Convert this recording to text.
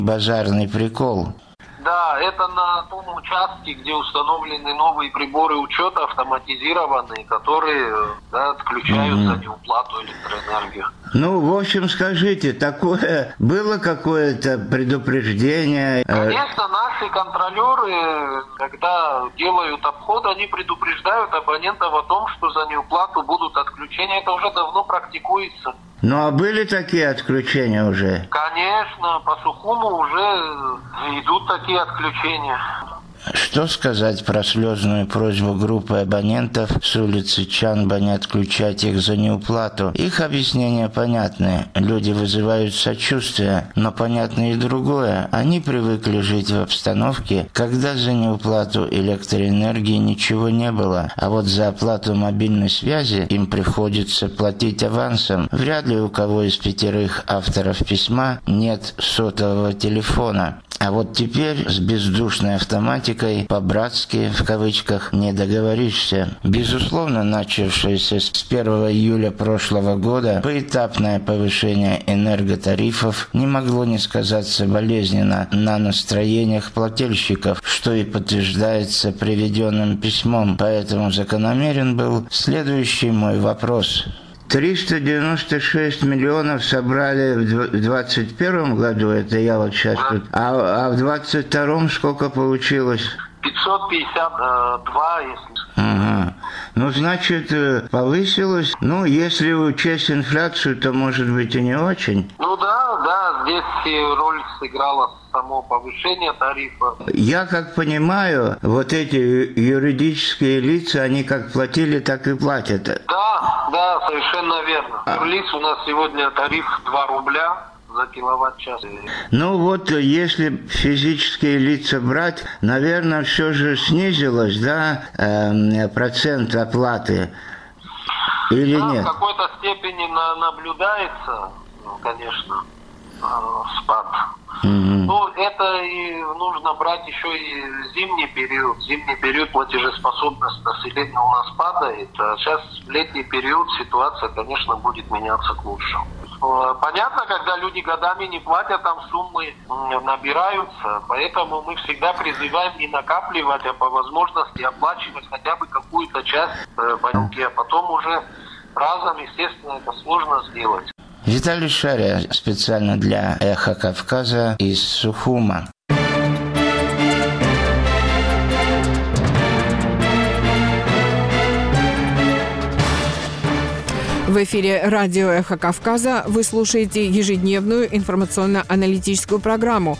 базарный прикол. Да, это на том участке, где установлены новые приборы учета автоматизированные, которые отключают за неуплату электроэнергии. Ну, в общем, скажите, такое было какое-то предупреждение? Конечно, наши контролеры, когда делают обход, они предупреждают абонентов о том, что за неуплату будут отключения. Это уже давно практикуется. Ну, а были такие отключения уже? Конечно, по Сухуму уже идут такие отключения. Что сказать про слезную просьбу группы абонентов с улицы Чанба не отключать их за неуплату? Их объяснения понятны. Люди вызывают сочувствие, но понятно и другое. Они привыкли жить в обстановке, когда за неуплату электроэнергии ничего не было, а вот за оплату мобильной связи им приходится платить авансом. Вряд ли у кого из 5 авторов письма нет сотового телефона. А вот теперь с бездушной автоматикой по-братски, в кавычках, не договоришься. Безусловно, начавшееся с 1 июля прошлого года поэтапное повышение энерготарифов не могло не сказаться болезненно на настроениях плательщиков, что и подтверждается приведенным письмом. Поэтому закономерен был следующий мой вопрос. 396 миллионов собрали в 2021 году, это я вот сейчас тут. А в 2022 сколько получилось? 552, если... Ага. Ну, значит, повысилось. Ну, если учесть инфляцию, то, может быть, и не очень. Ну да, здесь роль сыграло само повышение тарифа. Я как понимаю, вот эти юридические лица, они как платили, так и платят. Да, совершенно верно. Юрлиц у нас сегодня тариф 2 рубля за киловатт-час. Ну вот, если физические лица брать, наверное, все же снизилось, да, процент оплаты? Или нет? В какой-то степени наблюдается, конечно, спад. Ну, это и нужно брать еще и зимний период. Зимний период платежеспособность населения у нас падает. А сейчас в летний период ситуация, конечно, будет меняться к лучшему. Понятно, когда люди годами не платят, там суммы набираются. Поэтому мы всегда призываем не накапливать, а по возможности оплачивать хотя бы какую-то часть банки, а потом уже разом, естественно, это сложно сделать. Виталий Шария, специально для «Эхо Кавказа» из Сухума. В эфире радио «Эхо Кавказа» вы слушаете ежедневную информационно-аналитическую программу